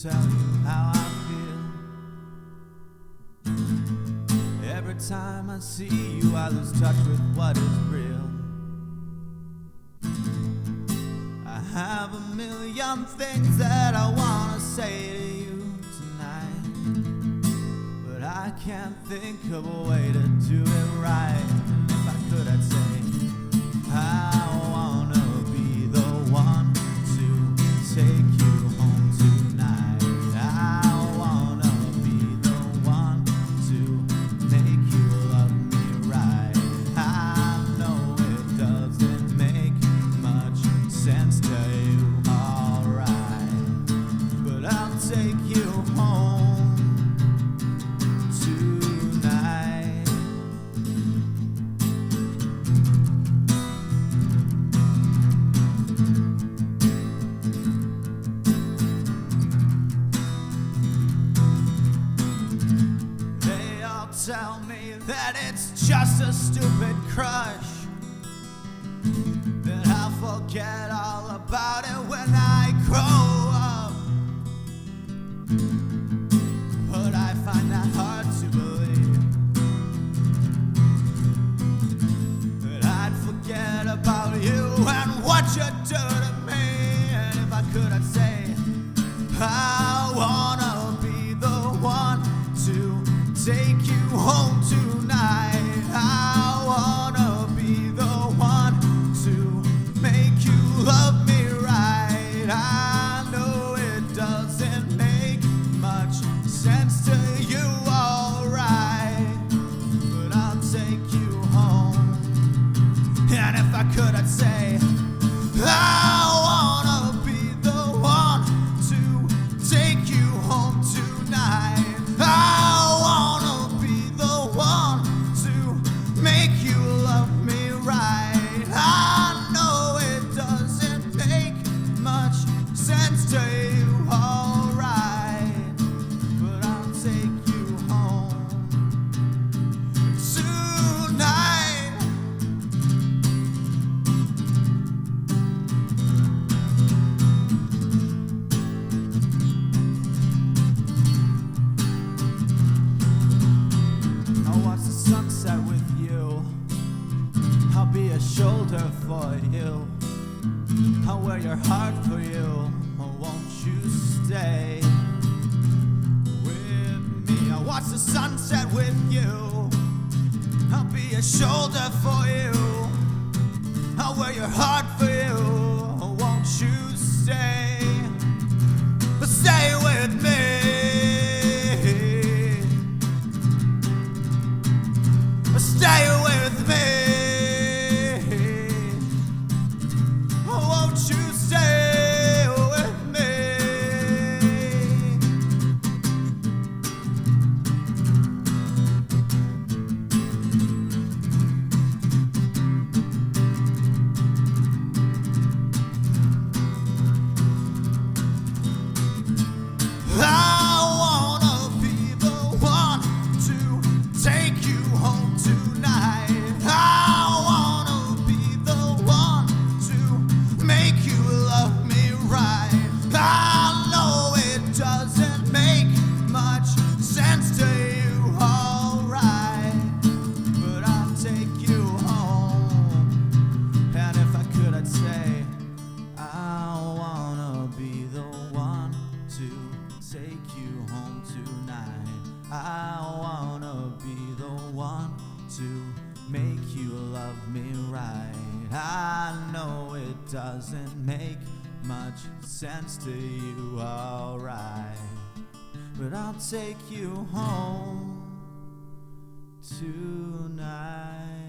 tell you how I feel. Every time I see you, I lose touch with what is real. I have a million things that I want to say to you tonight, but I can't think of a way to do it right. And if I could, I'd say I wanna be the one to take you home tonight. I wanna be the one to make you love me right. I know it doesn't make much sense to you, alright, but I'll take you home tonight. They all tell me that it's just a stupid crush, that I'll forget all about it when I grow up. But I find that hard to believe, that I'd forget about you and what you do to me. And if I could, I'd say I wanna be the one to take you home tonight. I wanna be the one to make you love me right. I know it doesn't make much sense to you, alright, but I'll take you home. And if I could, I'd say I wanna be the one to take you home tonight. I wanna be the one to make you love me right. I know it doesn't make much sense to you, alright, but I'll take you home tonight. I'll watch the sunset with you. I'll be a shoulder for you. I'll wear your heart for you. Oh, won't you stay with me? I'll watch the sunset with you. I'll be a shoulder for you. I'll wear your heart for you. Oh, won't you stay? But stay with me. Stay with me. Oh, won't you stay with me? I wanna be the one to take you home tonight. I wanna be the one to make you love me right. I know it doesn't make much sense to you, alright, but I'll take you home. And if I could, I'd say I wanna be the one to take you home tonight. I wanna be the one to make you love me right. I know it doesn't make much sense to you, alright, but I'll take you home tonight.